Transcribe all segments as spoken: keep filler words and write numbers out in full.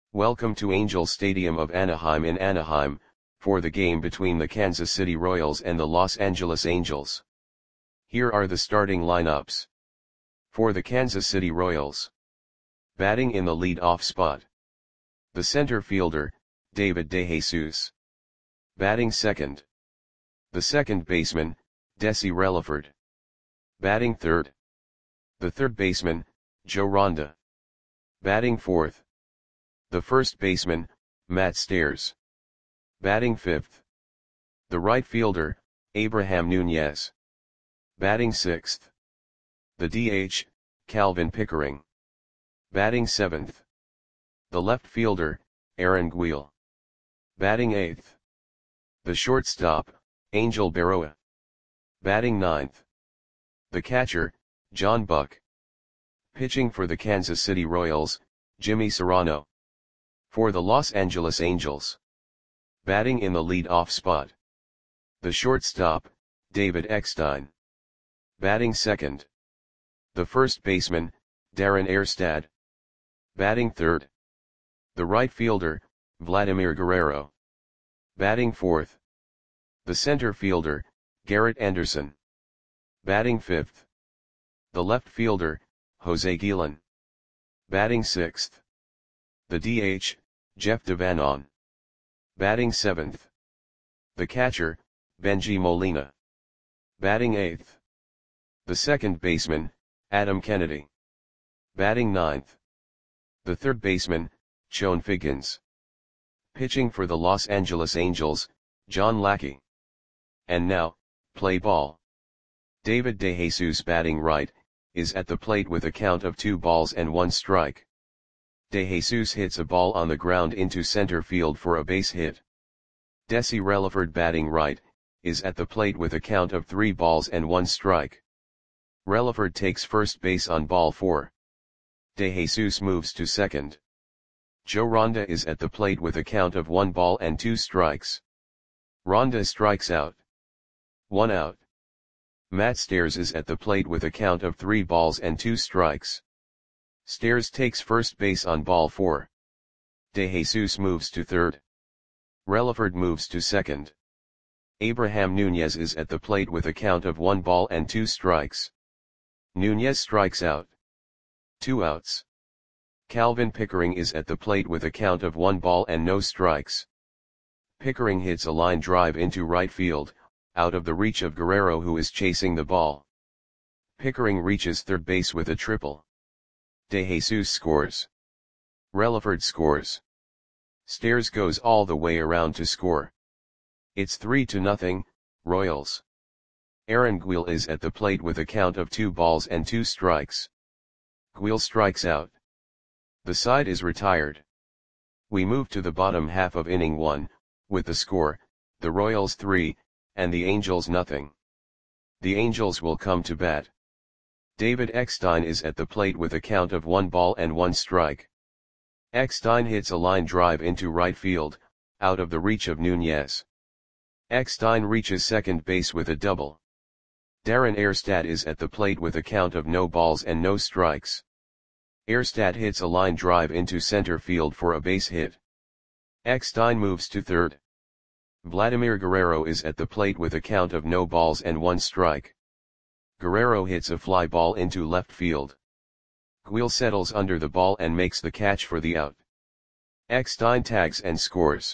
Welcome to Angel Stadium of Anaheim in Anaheim, for the game between the Kansas City Royals and the Los Angeles Angels. Here are the starting lineups. For the Kansas City Royals. Batting in the lead-off spot. The center fielder, David DeJesus. Batting second. The second baseman, Desi Relaford. Batting third. The third baseman, Joe Ronda. Batting fourth. The first baseman, Matt Stairs. Batting fifth. The right fielder, Abraham Nunez. Batting sixth. The D H, Calvin Pickering. Batting seventh. The left fielder, Aaron Guil. Batting eighth. The shortstop, Angel Berroa. Batting ninth. The catcher, John Buck. Pitching for the Kansas City Royals, Jimmy Serrano. For the Los Angeles Angels. Batting in the lead-off spot. The shortstop, David Eckstein. Batting second. The first baseman, Darren Erstad. Batting third. The right fielder, Vladimir Guerrero. Batting fourth. The center fielder, Garrett Anderson. Batting fifth. The left fielder, Jose Guillen. Batting sixth. The D H, Jeff Devanon. Batting seventh. The catcher, Benji Molina. Batting eighth. The second baseman, Adam Kennedy. Batting ninth. The third baseman, Chone Figgins. Pitching for the Los Angeles Angels, John Lackey. And now, play ball. David DeJesus batting right, is at the plate with a count of two balls and one strike. DeJesus hits a ball on the ground into center field for a base hit. Desi Relaford batting right, is at the plate with a count of three balls and one strike. Relaford takes first base on ball four. DeJesus moves to second. Joe Ronda is at the plate with a count of one ball and two strikes. Ronda strikes out. One out. Matt Stairs is at the plate with a count of three balls and two strikes. Stairs takes first base on ball four. DeJesus moves to third. Relaford moves to second. Abraham Nunez is at the plate with a count of one ball and two strikes. Nunez strikes out. Two outs. Calvin Pickering is at the plate with a count of one ball and no strikes. Pickering hits a line drive into right field, out of the reach of Guerrero, who is chasing the ball. Pickering reaches third base with a triple. DeJesus scores. Relaford scores. Stairs goes all the way around to score. It's three to nothing, Royals. Aaron Guil is at the plate with a count of two balls and two strikes. Guil strikes out. The side is retired. We move to the bottom half of inning one, with the score, the Royals three, and the Angels nothing. The Angels will come to bat. David Eckstein is at the plate with a count of one ball and one strike. Eckstein hits a line drive into right field, out of the reach of Nunez. Eckstein reaches second base with a double. Darren Erstad is at the plate with a count of no balls and no strikes. Erstad hits a line drive into center field for a base hit. Eckstein moves to third. Vladimir Guerrero is at the plate with a count of no balls and one strike. Guerrero hits a fly ball into left field. Guil settles under the ball and makes the catch for the out. Eckstein tags and scores.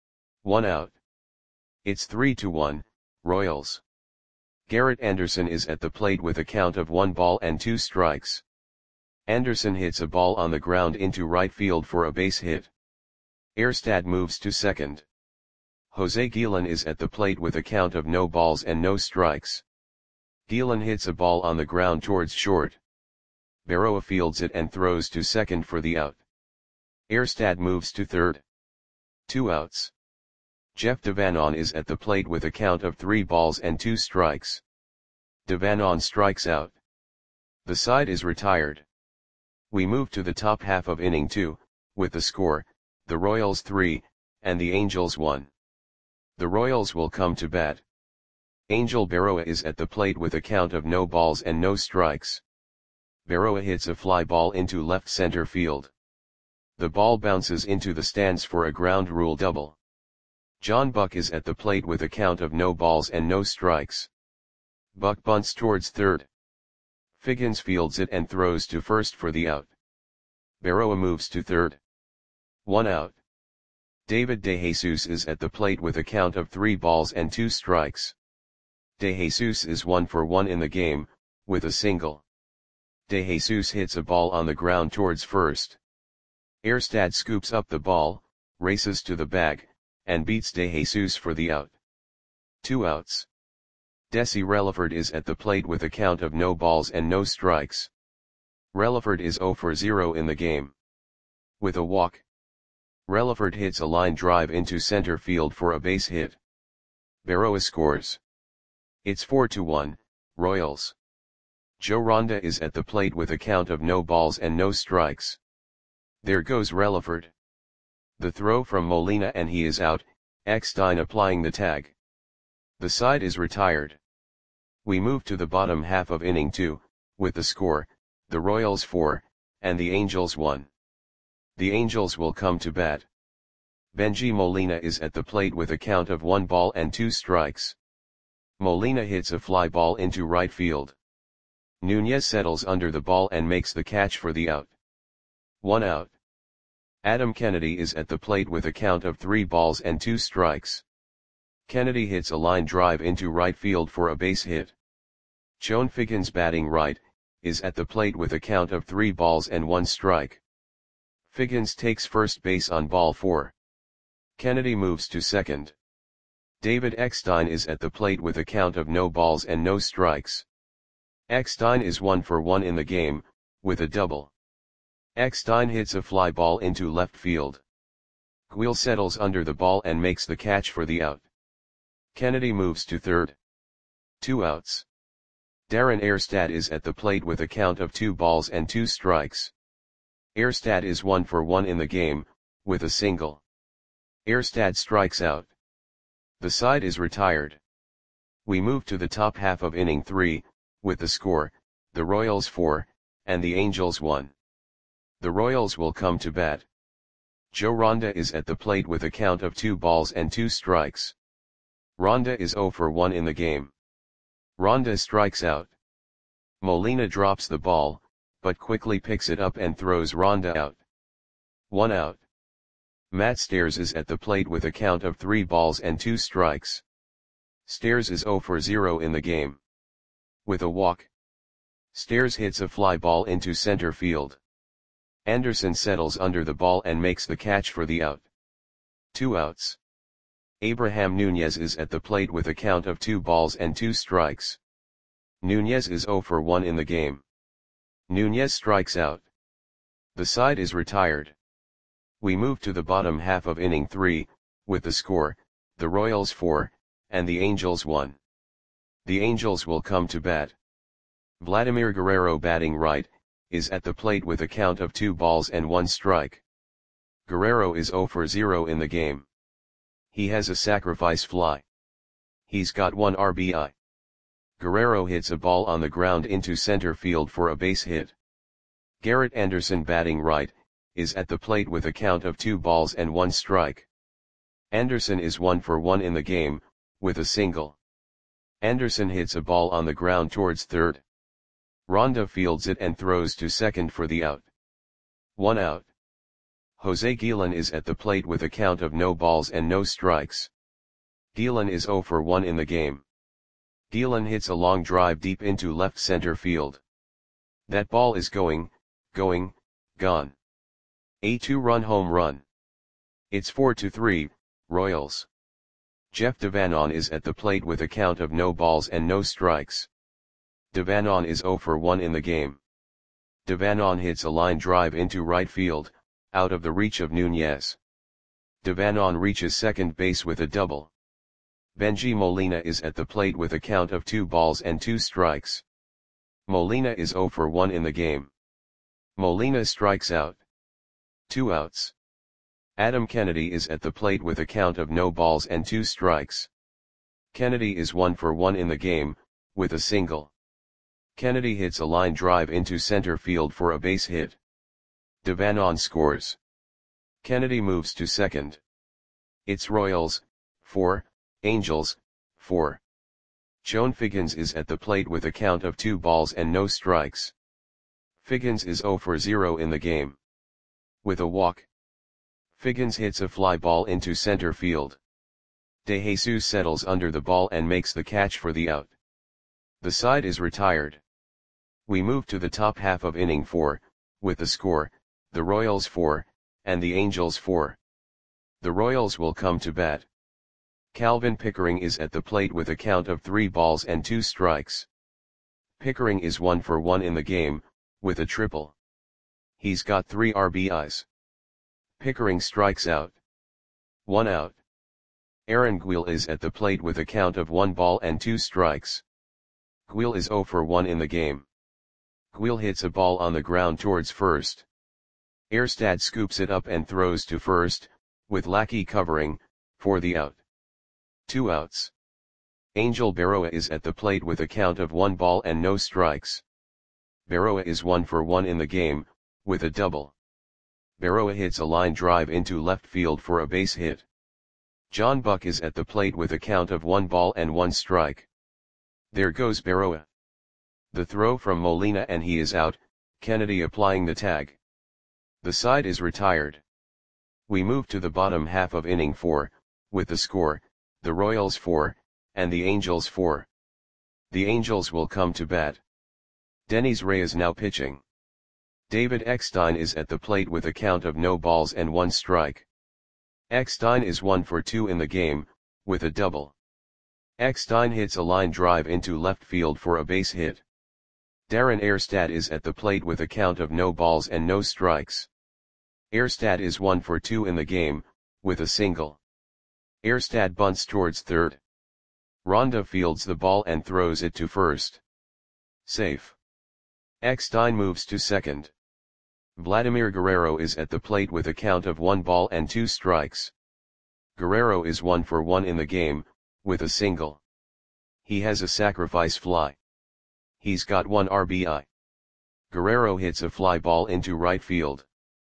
One out. It's three to one, Royals. Garrett Anderson is at the plate with a count of one ball and two strikes. Anderson hits a ball on the ground into right field for a base hit. Erstad moves to second. Jose Guillen is at the plate with a count of no balls and no strikes. Guillen hits a ball on the ground towards short. Berroa fields it and throws to second for the out. Erstad moves to third. Two outs. Jeff Devanon is at the plate with a count of three balls and two strikes. Devanon strikes out. The side is retired. We move to the top half of inning two, with the score, the Royals three, and the Angels one. The Royals will come to bat. Angel Berroa is at the plate with a count of no balls and no strikes. Berroa hits a fly ball into left center field. The ball bounces into the stands for a ground rule double. John Buck is at the plate with a count of no balls and no strikes. Buck bunts towards third. Figgins fields it and throws to first for the out. Berroa moves to third. One out. David DeJesus is at the plate with a count of three balls and two strikes. DeJesus is one for one in the game, with a single. DeJesus hits a ball on the ground towards first. Erstad scoops up the ball, races to the bag, and beats DeJesus for the out. Two outs. Desi Relaford is at the plate with a count of no balls and no strikes. Relaford is zero for zero in the game. With a walk, Relaford hits a line drive into center field for a base hit. Berroa scores. It's four to one, Royals. Joe Ronda is at the plate with a count of no balls and no strikes. There goes Relaford. The throw from Molina and he is out, Eckstein applying the tag. The side is retired. We move to the bottom half of inning two, with the score, the Royals four, and the Angels one. The Angels will come to bat. Benji Molina is at the plate with a count of one ball and two strikes. Molina hits a fly ball into right field. Nunez settles under the ball and makes the catch for the out. One out. Adam Kennedy is at the plate with a count of three balls and two strikes. Kennedy hits a line drive into right field for a base hit. Chone Figgins, batting right, is at the plate with a count of three balls and one strike. Figgins takes first base on ball four. Kennedy moves to second. David Eckstein is at the plate with a count of no balls and no strikes. Eckstein is one for one in the game, with a double. Eckstein hits a fly ball into left field. Guil settles under the ball and makes the catch for the out. Kennedy moves to third. Two outs. Darren Erstad is at the plate with a count of two balls and two strikes. Erstad is one for one in the game, with a single. Erstad strikes out. The side is retired. We move to the top half of inning three, with the score, the Royals four, and the Angels one. The Royals will come to bat. Joe Ronda is at the plate with a count of two balls and two strikes. Ronda is zero for one in the game. Ronda strikes out. Molina drops the ball, but quickly picks it up and throws Ronda out. One out. Matt Stairs is at the plate with a count of three balls and two strikes. Stairs is zero for zero in the game. With a walk, Stairs hits a fly ball into center field. Anderson settles under the ball and makes the catch for the out. Two outs. Abraham Nunez is at the plate with a count of two balls and two strikes. Nunez is zero for one in the game. Nunez strikes out. The side is retired. We move to the bottom half of inning three, with the score, the Royals four, and the Angels one. The Angels will come to bat. Vladimir Guerrero, batting right, is at the plate with a count of two balls and one strike. Guerrero is zero for zero in the game. He has a sacrifice fly. He's got one R B I. Guerrero hits a ball on the ground into center field for a base hit. Garrett Anderson, batting right, is at the plate with a count of two balls and one strike. Anderson is one for one in the game, with a single. Anderson hits a ball on the ground towards third. Ronda fields it and throws to second for the out. One out. Jose Guillen is at the plate with a count of no balls and no strikes. Guillen is zero for one in the game. Guillen hits a long drive deep into left center field. That ball is going, going, gone. A two-run home run. It's four to three, Royals. Jeff Devanon is at the plate with a count of no balls and no strikes. Devanon is zero for one in the game. Devanon hits a line drive into right field, out of the reach of Nunez. Devanon reaches second base with a double. Benji Molina is at the plate with a count of two balls and two strikes. Molina is zero for one in the game. Molina strikes out. Two outs. Adam Kennedy is at the plate with a count of no balls and two strikes. Kennedy is one for one in the game, with a single. Kennedy hits a line drive into center field for a base hit. Devanon scores. Kennedy moves to second. It's Royals, four, Angels, four. Joan Figgins is at the plate with a count of two balls and no strikes. Figgins is zero for zero in the game. With a walk, Figgins hits a fly ball into center field. De Jesus settles under the ball and makes the catch for the out. The side is retired. We move to the top half of inning four, with the score, the Royals four, and the Angels four. The Royals will come to bat. Calvin Pickering is at the plate with a count of three balls and two strikes. Pickering is one for one in the game, with a triple. He's got three R B Is. Pickering strikes out. One out. Aaron Guil is at the plate with a count of one ball and two strikes. Guil is zero for one in the game. Guil hits a ball on the ground towards first. Erstad scoops it up and throws to first, with Lackey covering, for the out. Two outs. Angel Berroa is at the plate with a count of one ball and no strikes. Berroa is one for one in the game, with a double. Berroa hits a line drive into left field for a base hit. John Buck is at the plate with a count of one ball and one strike. There goes Berroa. The throw from Molina and he is out, Kennedy applying the tag. The side is retired. We move to the bottom half of inning four, with the score, the Royals four, and the Angels four. The Angels will come to bat. Denys Ray is now pitching. David Eckstein is at the plate with a count of no balls and one strike. Eckstein is one for two in the game, with a double. Eckstein hits a line drive into left field for a base hit. Darren Erstad is at the plate with a count of no balls and no strikes. Erstad is one for two in the game, with a single. Erstad bunts towards third. Ronda fields the ball and throws it to first. Safe. Eckstein moves to second. Vladimir Guerrero is at the plate with a count of one ball and two strikes. Guerrero is one for one in the game, with a single. He has a sacrifice fly. He's got one R B I. Guerrero hits a fly ball into right field.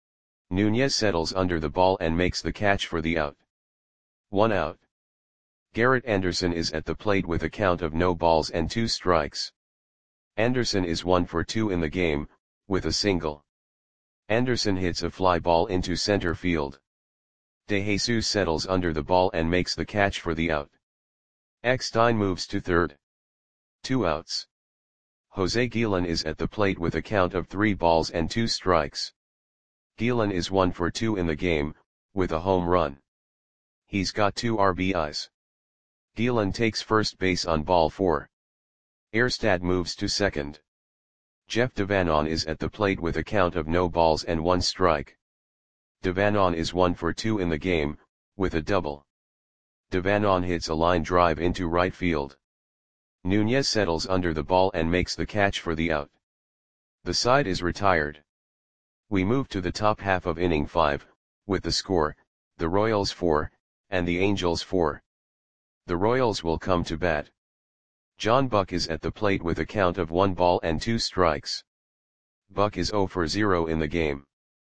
Nunez settles under the ball and makes the catch for the out. One out. Garrett Anderson is at the plate with a count of no balls and two strikes. Anderson is one for two in the game, with a single. Anderson hits a fly ball into center field. De Jesus settles under the ball and makes the catch for the out. Eckstein moves to third. Two outs. Jose Guillen is at the plate with a count of three balls and two strikes. Guillen is one for two in the game, with a home run. He's got two R B Is. Guillen takes first base on ball four. Erstad moves to second. Jeff Devanon is at the plate with a count of no balls and one strike. Devanon is one for two in the game, with a double. Devanon hits a line drive into right field. Nunez settles under the ball and makes the catch for the out. The side is retired. We move to the top half of inning five, with the score, the Royals four, and the Angels four. The Royals will come to bat. John Buck is at the plate with a count of one ball and two strikes. Buck is zero for zero in the game.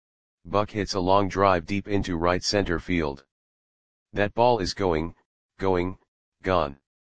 Buck hits a long drive deep into right center field. That ball is going, going, gone.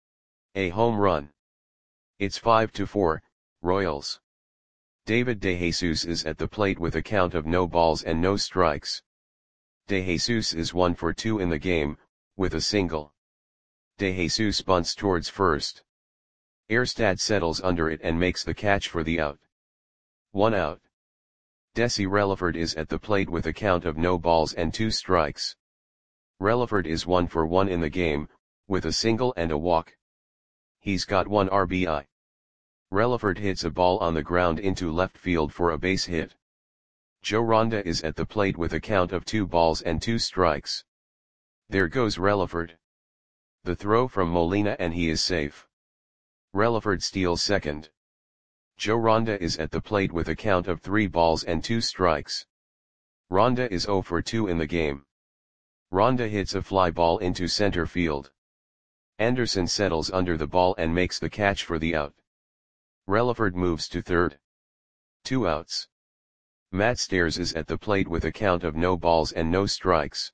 A home run. It's five to four, Royals. David De Jesus is at the plate with a count of no balls and no strikes. De Jesus is one for two in the game, with a single. De Jesus bunts towards first. Erstad settles under it and makes the catch for the out. One out. Desi Relaford is at the plate with a count of no balls and two strikes. Relaford is one for one in the game, with a single and a walk. He's got one R B I. Relaford hits a ball on the ground into left field for a base hit. Joe Ronda is at the plate with a count of two balls and two strikes. There goes Relaford. The throw from Molina and he is safe. Relaford steals second. Joe Ronda is at the plate with a count of three balls and two strikes. Ronda is zero for two in the game. Ronda hits a fly ball into center field. Anderson settles under the ball and makes the catch for the out. Relaford moves to third. Two outs. Matt Stairs is at the plate with a count of no balls and no strikes.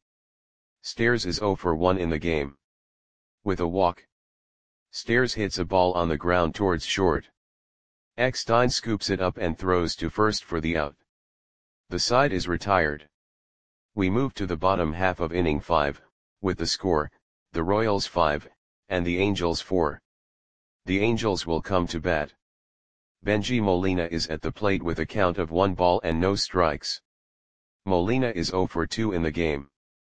Stairs is zero for one in the game. With a walk. Stairs hits a ball on the ground towards short. Eckstein scoops it up and throws to first for the out. The side is retired. We move to the bottom half of inning five, with the score, the Royals five, and the Angels four. The Angels will come to bat. Benji Molina is at the plate with a count of one ball and no strikes. Molina is zero for two in the game.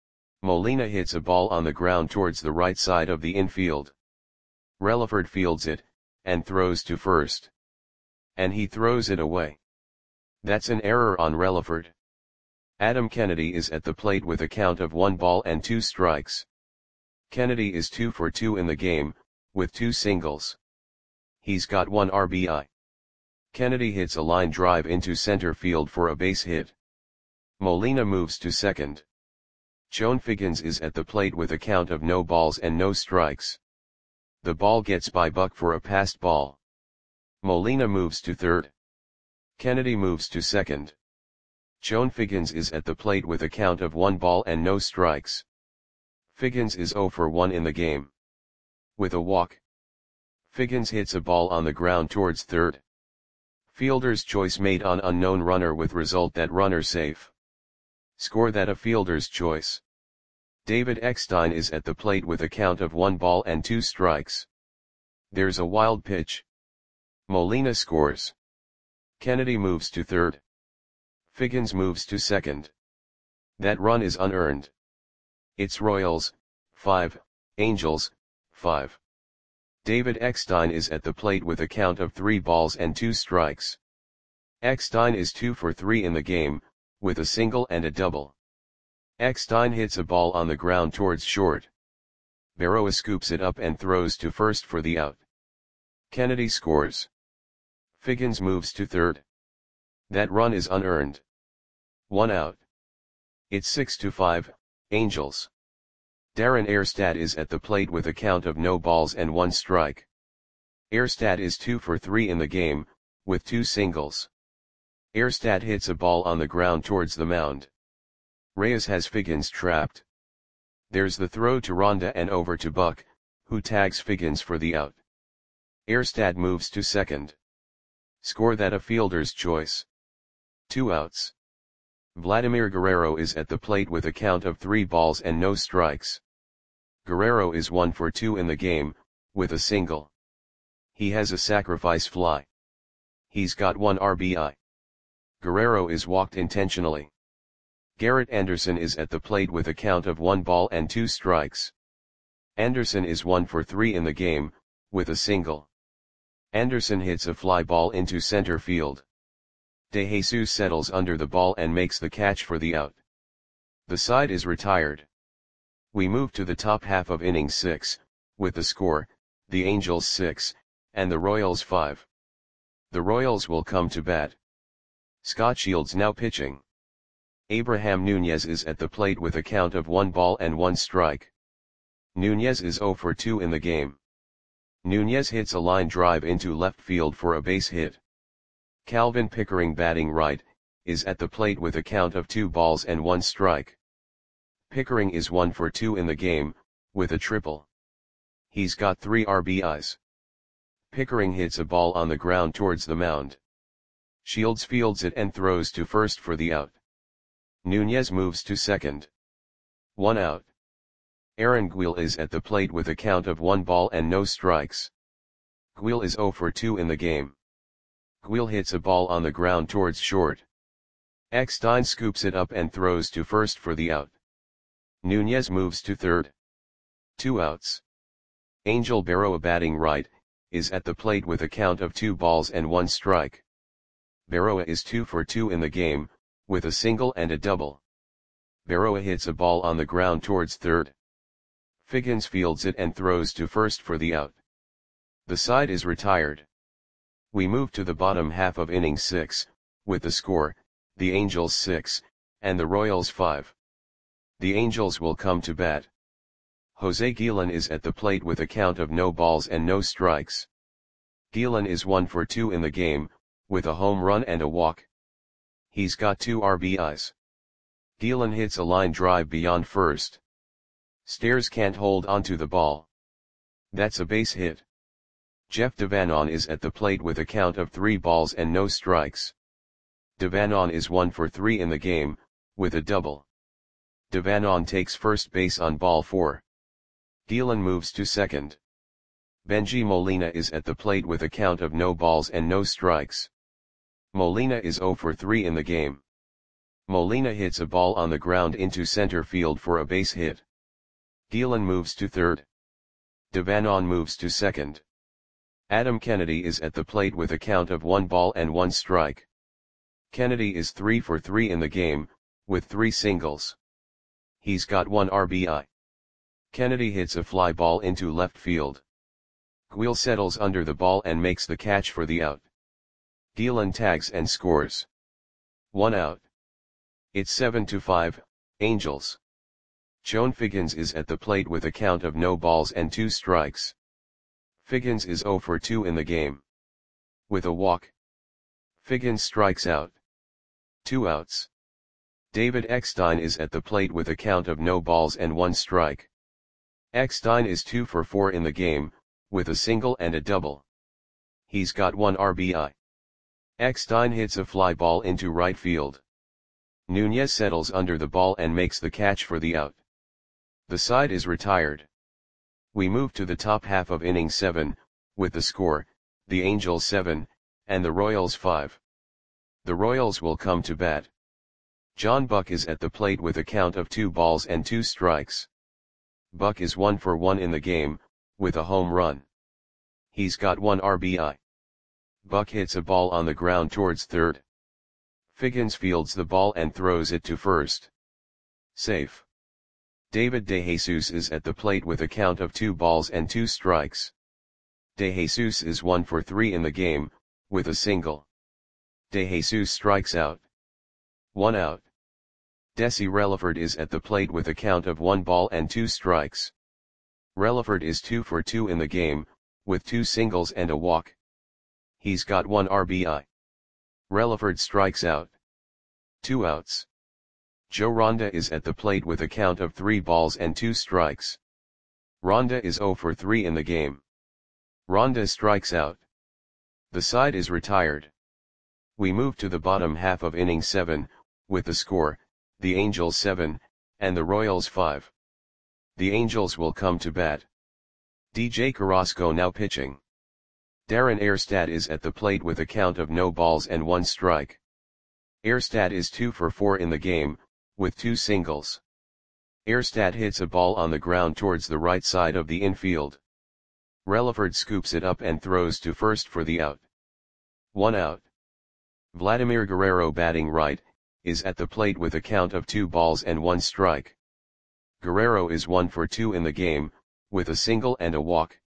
Molina hits a ball on the ground towards the right side of the infield. Relaford fields it, and throws to first. And he throws it away. That's an error on Relaford. Adam Kennedy is at the plate with a count of one ball and two strikes. Kennedy is two for two in the game, with two singles. He's got one R B I. Kennedy hits a line drive into center field for a base hit. Molina moves to second. Joan Figgins is at the plate with a count of no balls and no strikes. The ball gets by Buck for a passed ball. Molina moves to third. Kennedy moves to second. Joan Figgins is at the plate with a count of one ball and no strikes. Figgins is zero for one in the game. With a walk. Figgins hits a ball on the ground towards third. Fielder's choice made on unknown runner with result that runner safe. Score that a fielder's choice. David Eckstein is at the plate with a count of one ball and two strikes. There's a wild pitch. Molina scores. Kennedy moves to third. Figgins moves to second. That run is unearned. It's Royals, five, Angels, five. David Eckstein is at the plate with a count of three balls and two strikes. Eckstein is two for three in the game, with a single and a double. Eckstein hits a ball on the ground towards short. Berroa scoops it up and throws to first for the out. Kennedy scores. Figgins moves to third. That run is unearned. One out. It's six to five, Angels. Darren Erstad is at the plate with a count of no balls and one strike. Erstad is two for three in the game, with two singles. Erstad hits a ball on the ground towards the mound. Reyes has Figgins trapped. There's the throw to Ronda and over to Buck, who tags Figgins for the out. Erstad moves to second. Score that a fielder's choice. Two outs. Vladimir Guerrero is at the plate with a count of three balls and no strikes. Guerrero is one for two in the game, with a single. He has a sacrifice fly. He's got one R B I. Guerrero is walked intentionally. Garrett Anderson is at the plate with a count of one ball and two strikes. Anderson is one for three in the game, with a single. Anderson hits a fly ball into center field. De Jesus settles under the ball and makes the catch for the out. The side is retired. We move to the top half of inning six, with the score, the Angels six, and the Royals five. The Royals will come to bat. Scott Shields now pitching. Abraham Nunez is at the plate with a count of one ball and one strike. Nunez is zero for two in the game. Nunez hits a line drive into left field for a base hit. Calvin Pickering, batting right, is at the plate with a count of two balls and one strike. Pickering is one for two in the game, with a triple. He's got three R B Is. Pickering hits a ball on the ground towards the mound. Shields fields it and throws to first for the out. Nunez moves to second. One out. Aaron Guil is at the plate with a count of one ball and no strikes. Guil is zero for two in the game. Guil hits a ball on the ground towards short. Eckstein scoops it up and throws to first for the out. Nunez moves to third. Two outs. Angel Berroa, batting right, is at the plate with a count of two balls and one strike. Berroa is two for two in the game, with a single and a double. Berroa hits a ball on the ground towards third. Figgins fields it and throws to first for the out. The side is retired. We move to the bottom half of inning six, with the score, the Angels six, and the Royals five. The Angels will come to bat. Jose Guillen is at the plate with a count of no balls and no strikes. Guillen is one for two in the game, with a home run and a walk. He's got two R B Is. Gielan hits a line drive beyond first. Stairs can't hold onto the ball. That's a base hit. Jeff Devanon is at the plate with a count of three balls and no strikes. Devanon is one for three in the game, with a double. Devanon takes first base on ball four. Gielan moves to second. Benji Molina is at the plate with a count of no balls and no strikes. Molina is zero for three in the game. Molina hits a ball on the ground into center field for a base hit. Gielan moves to third. Devanon moves to second. Adam Kennedy is at the plate with a count of one ball and one strike. Kennedy is three for three in the game, with three singles. He's got one R B I. Kennedy hits a fly ball into left field. Guil settles under the ball and makes the catch for the out. Gielan tags and scores. One out. It's seven to five, Angels. Joan Figgins is at the plate with a count of no balls and two strikes. Figgins is zero for two in the game. With a walk. Figgins strikes out. Two outs. David Eckstein is at the plate with a count of no balls and one strike. Eckstein is two for four in the game, with a single and a double. He's got one R B I. Eckstein hits a fly ball into right field. Nunez settles under the ball and makes the catch for the out. The side is retired. We move to the top half of inning seven, with the score, the Angels seven, and the Royals five. The Royals will come to bat. John Buck is at the plate with a count of two balls and two strikes. Buck is one for one in the game, with a home run. He's got one R B I. Buck hits a ball on the ground towards third. Figgins fields the ball and throws it to first. Safe. David DeJesus is at the plate with a count of two balls and two strikes. DeJesus is one for three in the game, with a single. DeJesus strikes out. One out. Desi Relaford is at the plate with a count of one ball and two strikes. Relaford is two for two in the game, with two singles and a walk. He's got one R B I. Relaford strikes out. Two outs. Joe Ronda is at the plate with a count of three balls and two strikes. Ronda is zero for three in the game. Ronda strikes out. The side is retired. We move to the bottom half of inning seven, with the score, the Angels seven, and the Royals five. The Angels will come to bat. D J Carrasco now pitching. Darren Erstad is at the plate with a count of no balls and one strike. Erstad is two for four in the game, with two singles. Erstad hits a ball on the ground towards the right side of the infield. Relaford scoops it up and throws to first for the out. One out. Vladimir Guerrero batting right, is at the plate with a count of two balls and one strike. Guerrero is one for two in the game, with a single and a walk.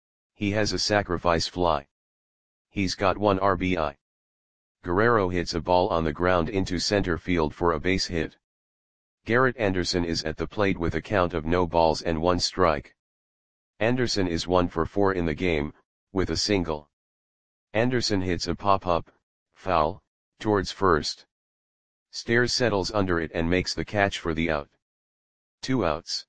He has a sacrifice fly. He's got one R B I. Guerrero hits a ball on the ground into center field for a base hit. Garrett Anderson is at the plate with a count of no balls and one strike. Anderson is one for four in the game, with a single. Anderson hits a pop-up, foul, towards first. Stairs settles under it and makes the catch for the out. Two outs.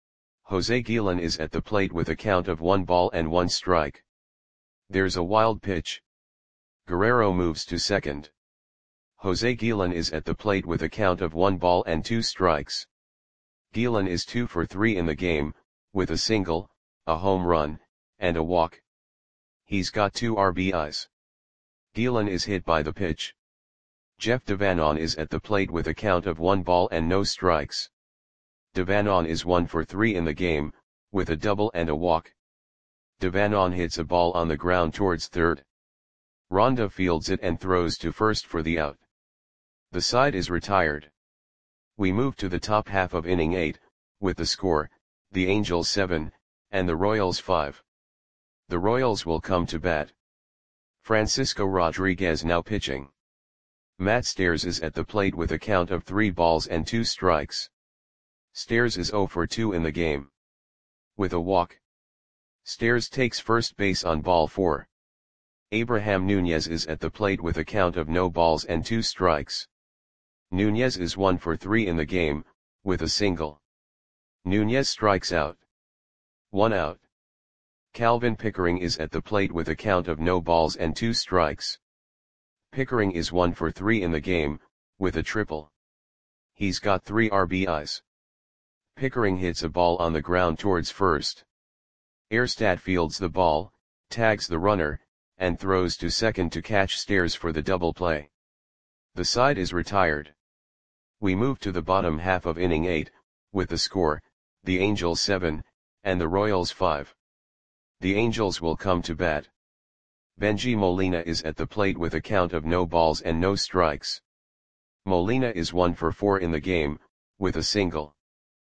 Jose Gielan is at the plate with a count of one ball and one strike. There's a wild pitch. Guerrero moves to second. Jose Gielan is at the plate with a count of one ball and two strikes. Gielan is two for three in the game, with a single, a home run, and a walk. He's got two R B Is. Gielan is hit by the pitch. Jeff Devanon is at the plate with a count of one ball and no strikes. Devanon is one for three in the game, with a double and a walk. Devanon hits a ball on the ground towards third. Ronda fields it and throws to first for the out. The side is retired. We move to the top half of inning eight, with the score, the Angels seven, and the Royals five. The Royals will come to bat. Francisco Rodriguez now pitching. Matt Stairs is at the plate with a count of three balls and two strikes. Stairs is zero for two in the game. With a walk. Stairs takes first base on ball four. Abraham Nunez is at the plate with a count of no balls and two strikes. Nunez is one for three in the game, with a single. Nunez strikes out. One out. Calvin Pickering is at the plate with a count of no balls and two strikes. Pickering is one for three in the game, with a triple. He's got three R B Is. Pickering hits a ball on the ground towards first. Erstad fields the ball, tags the runner, and throws to second to catch Stairs for the double play. The side is retired. We move to the bottom half of inning eight, with the score, the Angels seven, and the Royals five. The Angels will come to bat. Benji Molina is at the plate with a count of no balls and no strikes. Molina is one for four in the game, with a single.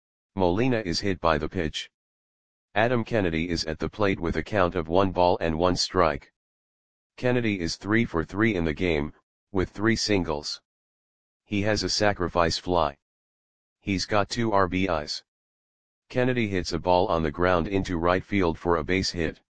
Molina is hit by the pitch. Adam Kennedy is at the plate with a count of one ball and one strike. Kennedy is three for three in the game, with three singles. He has a sacrifice fly. He's got two R B Is. Kennedy hits a ball on the ground into right field for a base hit.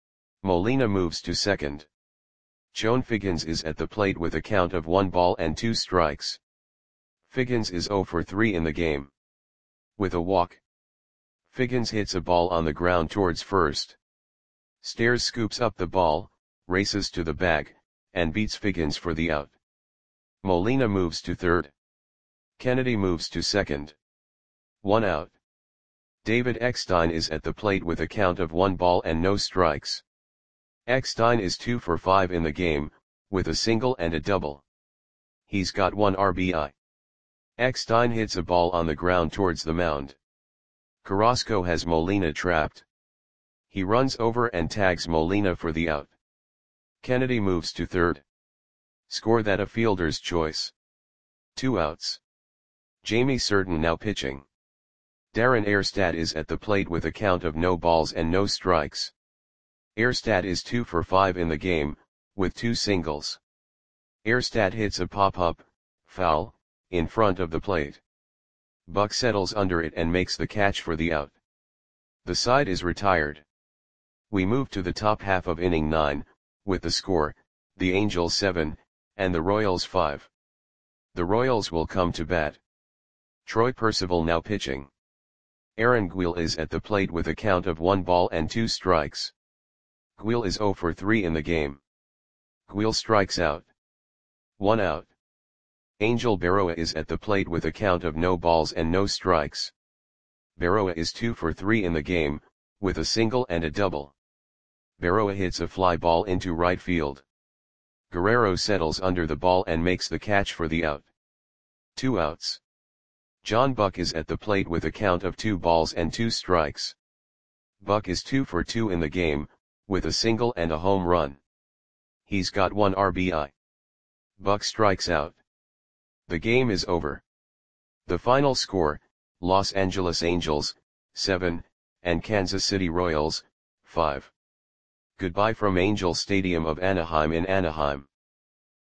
Molina moves to second. Joan Figgins is at the plate with a count of one ball and two strikes. Figgins is zero for three in the game. With a walk. Figgins hits a ball on the ground towards first. Stairs scoops up the ball, races to the bag, and beats Figgins for the out. Molina moves to third. Kennedy moves to second. One out. David Eckstein is at the plate with a count of one ball and no strikes. Eckstein is two for five in the game, with a single and a double. He's got one R B I. Eckstein hits a ball on the ground towards the mound. Carrasco has Molina trapped. He runs over and tags Molina for the out. Kennedy moves to third. Score that a fielder's choice. Two outs. Jamie Certain now pitching. Darren Erstad is at the plate with a count of no balls and no strikes. Erstad is two for five in the game, with two singles. Erstad hits a pop-up, foul, in front of the plate. Buck settles under it and makes the catch for the out. The side is retired. We move to the top half of inning nine, with the score, the Angels seven, and the Royals five. The Royals will come to bat. Troy Percival now pitching. Aaron Guil is at the plate with a count of one ball and two strikes. Guil is zero for three in the game. Guil strikes out. One out. Angel Berroa is at the plate with a count of no balls and no strikes. Berroa is two for three in the game, with a single and a double. Berroa hits a fly ball into right field. Guerrero settles under the ball and makes the catch for the out. Two outs. John Buck is at the plate with a count of two balls and two strikes. Buck is two for two in the game, with a single and a home run. He's got one R B I. Buck strikes out. The game is over. The final score, Los Angeles Angels, seven, and Kansas City Royals, five. Goodbye from Angel Stadium of Anaheim in Anaheim.